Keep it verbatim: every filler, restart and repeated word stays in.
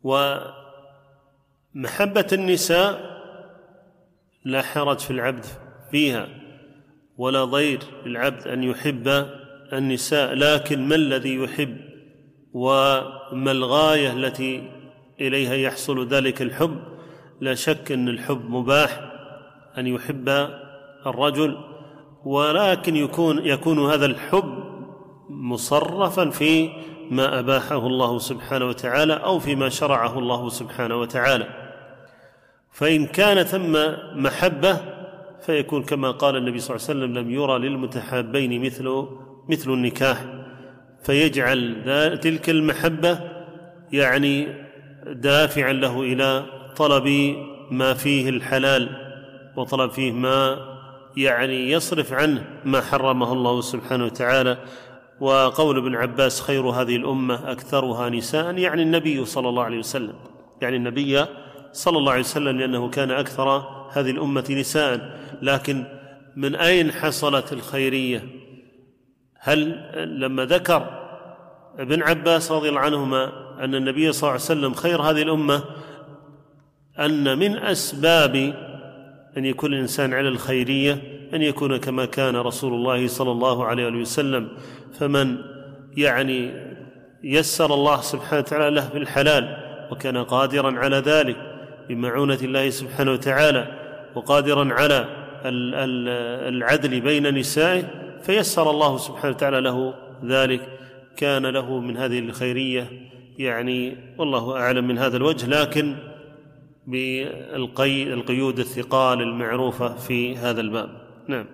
ومحبة النساء لا حرج في العبد فيها ولا ضير للعبد أن يحب النساء، لكن ما الذي يحب وما الغاية التي إليها يحصل ذلك الحب؟ لا شك أن الحب مباح أن يحب الرجل، ولكن يكون, يكون هذا الحب مصرفا في ما أباحه الله سبحانه وتعالى أو فيما شرعه الله سبحانه وتعالى. فإن كان ثم محبة فيكون كما قال النبي صلى الله عليه وسلم: لم يرى للمتحابين مثل مثل النكاح، فيجعل تلك المحبة يعني دافعا له إلى طلب ما فيه الحلال وطلب فيه ما يعني يصرف عنه ما حرمه الله سبحانه وتعالى. وقول ابن عباس: خير هذه الأمة أكثرها نساء، يعني النبي صلى الله عليه وسلم، يعني النبي صلى الله عليه وسلم، لأنه كان أكثر هذه الأمة نساء. لكن من أين حصلت الخيرية؟ هل لما ذكر ابن عباس رضي الله عنهما أن النبي صلى الله عليه وسلم خير هذه الأمة أن من أسباب أن يكون الإنسان على الخيرية أن يكون كما كان رسول الله صلى الله عليه وسلم؟ فمن يعني يسر الله سبحانه وتعالى له بالحلال وكان قادرا على ذلك بمعونة الله سبحانه وتعالى وقادرا على العدل بين نسائه، فيسر الله سبحانه وتعالى له ذلك، كان له من هذه الخيرية يعني والله أعلم من هذا الوجه، لكن بالقيود الثقال المعروفة في هذا الباب. نعم.